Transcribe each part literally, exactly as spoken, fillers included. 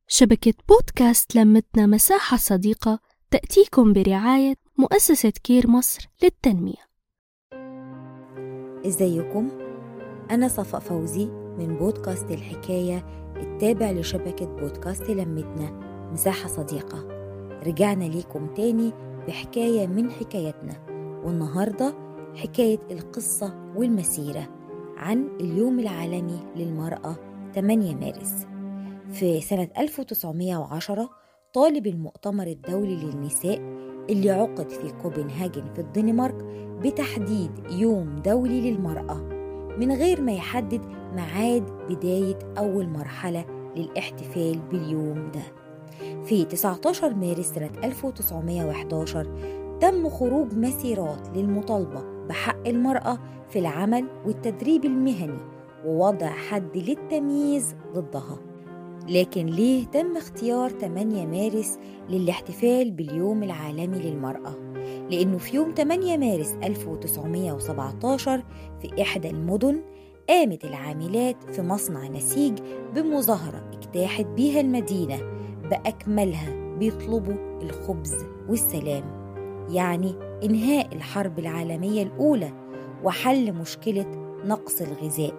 شبكة بودكاست لمتنا مساحة صديقة تأتيكم برعاية مؤسسة كير مصر للتنمية. ازيكم؟ أنا صفاء فوزي من بودكاست الحكاية التابع لشبكة بودكاست لمتنا مساحة صديقة. رجعنا ليكم تاني بحكاية من حكايتنا، والنهاردة حكاية القصة والمسيرة عن اليوم العالمي للمرأة ثمانية مارس. في سنة ألف وتسعمائة وعشرة طالب المؤتمر الدولي للنساء اللي عقد في كوبنهاجن في الدنمارك بتحديد يوم دولي للمرأة من غير ما يحدد ميعاد بداية أول مرحلة للاحتفال باليوم ده. في تسعة عشر مارس سنة ألف وتسعمائة وأحد عشر تم خروج مسيرات للمطالبة بحق المرأة في العمل والتدريب المهني ووضع حد للتمييز ضدها. لكن ليه تم اختيار ثمانية مارس للاحتفال باليوم العالمي للمرأة؟ لأنه في يوم ثمانية مارس ألف وتسعمائة وسبعة عشر في إحدى المدن قامت العاملات في مصنع نسيج بمظاهرة اجتاحت بيها المدينة بأكملها بيطلبوا الخبز والسلام، يعني إنهاء الحرب العالمية الأولى وحل مشكلة نقص الغذاء.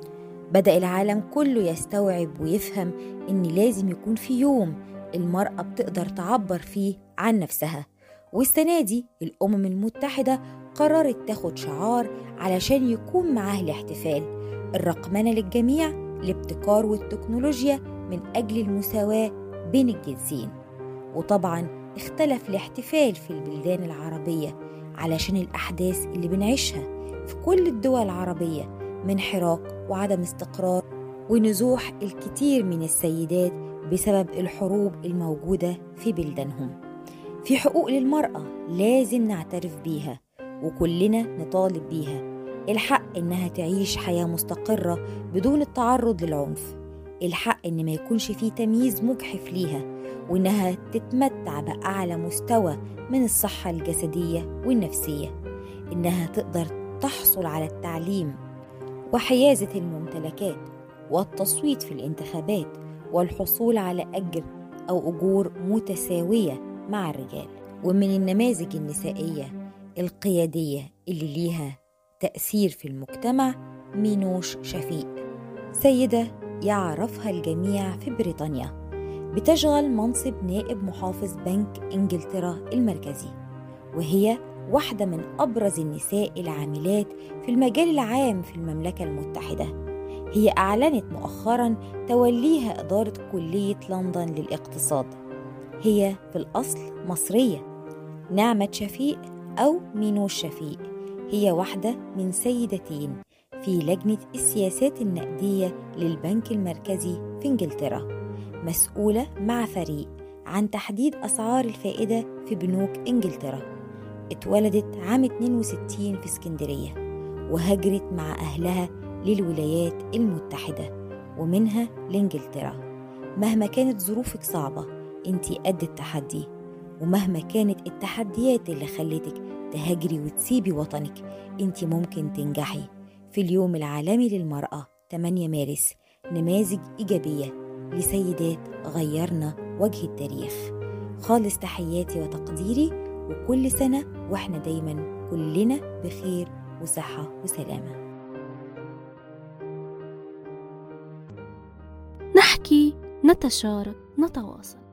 بدأ العالم كله يستوعب ويفهم إن لازم يكون في يوم المرأة بتقدر تعبر فيه عن نفسها، والسنة دي الأمم المتحدة قررت تاخد شعار علشان يكون معاه الاحتفال: الرقمنة للجميع، الابتكار والتكنولوجيا من أجل المساواة بين الجنسين. وطبعا اختلف الاحتفال في البلدان العربية علشان الأحداث اللي بنعيشها في كل الدول العربية من حراك وعدم استقرار ونزوح الكثير من السيدات بسبب الحروب الموجودة في بلدانهم. في حقوق للمرأة لازم نعترف بيها وكلنا نطالب بيها: الحق إنها تعيش حياة مستقرة بدون التعرض للعنف، الحق إن ما يكونش فيه تمييز مجحف ليها، وإنها تتمتع بأعلى مستوى من الصحة الجسدية والنفسية، إنها تقدر تحصل على التعليم وحيازة الممتلكات والتصويت في الانتخابات والحصول على أجر أو أجور متساوية مع الرجال. ومن النماذج النسائية القيادية اللي ليها تأثير في المجتمع مينوش شفيق، سيدة يعرفها الجميع في بريطانيا، بتشغل منصب نائب محافظ بنك إنجلترا المركزي، وهي واحدة من أبرز النساء العاملات في المجال العام في المملكة المتحدة. هي أعلنت مؤخراً توليها إدارة كلية لندن للاقتصاد. هي في الأصل مصرية. نعمة شفيق أو مينوش شفيق هي واحدة من سيدتين في لجنة السياسات النقدية للبنك المركزي في إنجلترا، مسؤولة مع فريق عن تحديد أسعار الفائدة في بنوك إنجلترا. اتولدت عام اثنين وستين في اسكندرية، وهجرت مع أهلها للولايات المتحدة ومنها لإنجلترا. مهما كانت ظروفك صعبة انتي قد التحدي، ومهما كانت التحديات اللي خلتك تهاجري وتسيبي وطنك انتي ممكن تنجحي. في اليوم العالمي للمرأة ثمانية مارس نماذج إيجابية لسيدات غيرنا وجه التاريخ. خالص تحياتي وتقديري، وكل سنة وإحنا دايماً كلنا بخير وصحة وسلامة. نحكي، نتشارك، نتواصل.